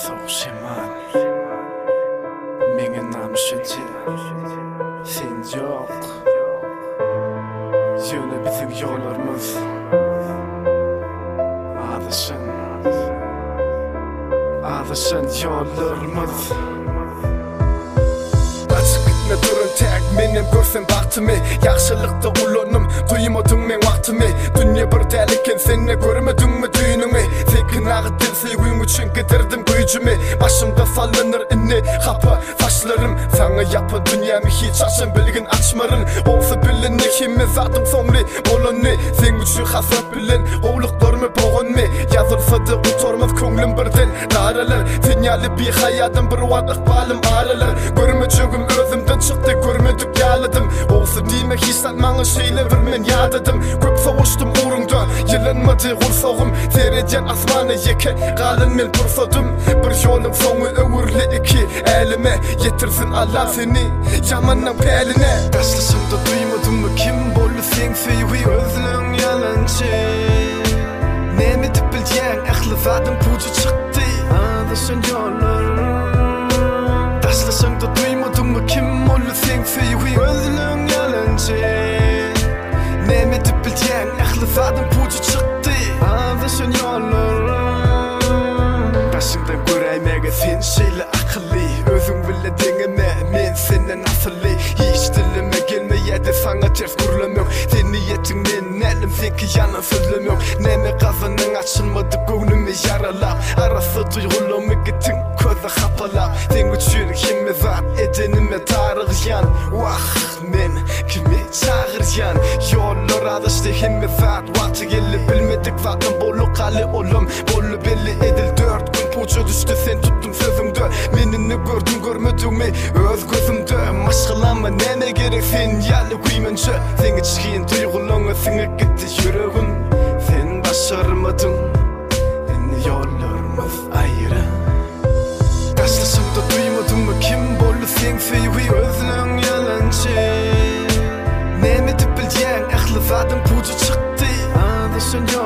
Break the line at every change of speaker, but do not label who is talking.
Soğuşeman Mingen namı şünce Sen yok Yine bizim yollarımız Adışın yollarımız Açık gitme durun tek menem görsem baktımı Yaxşılıkta ulanım duymadın men vaktımı Dünya bir deliken senle görmedin mi düğünümü Zekin ağıttın sevgin üçün getirdim gücümü Başımda sallanır inni kapı taşlarım Sana yapı dünyamı hiç açın bilgin açmarın Olsa bilin ikimiz adım sonlu olanı Sen üçün hasret bilin oğluklarımı boğun mi Yazılsa da utormaz könglim birden daralar Dünyalı bir hayatım bir varlık balım aralar Görmecugum özümden çıktı görmedik yaladım Olsa demek hissetmanı şeyle vermen yadadım Köp soğuştum uğrunda yılanmadı kursoğum Tereden asmanı yeke kalın men pursadım Bir yolun sonu öğürle iki elime Yetirsin Allah seni yamanın peline Taşlısında duymadın mı kim bollu sen sevi özlüğün yalancı Nemi tüpülgen aklı zaten pucu çıktı Adışın yollar Taşlısında duymadın mı kim bollu sen sevi özlüğün yalancı Nemi tüpülgen aklı zaten pucu çıktı Adışın yollar Başımdan göreymeğe sen şeyle akıllı Özün bile deneme men senden asıllı Hiç dilime gelmeyedi sana ters gürlemem Sen niyetin men elim senki yalan sözlemem Neme kazanın açılmadı gönlümü yaralap Arası duygulamı gittin köze kapalap Sen üçün kimi zat edenime tarıgyan Vah men kimi çağıryan Yollar adıştı kimi zat Vakti gelip bilmedik zaten bolu kalı olum Bolu belli edil 4 gün pucu düştü sen tuttun sözümde Menini gördüm görmedin mi öz gözümde Maşkılama neme gerek sen yalı kuymençe Sen içkiyin duygulanı sine gitti yüreğin Sen başarmadın Yeni yollarımız ayrı Taşlısında duymadın mı kim bollu sen sevi özlüğün yalancı Neme tüpülgen aklı zaten pucu çıktı Adışın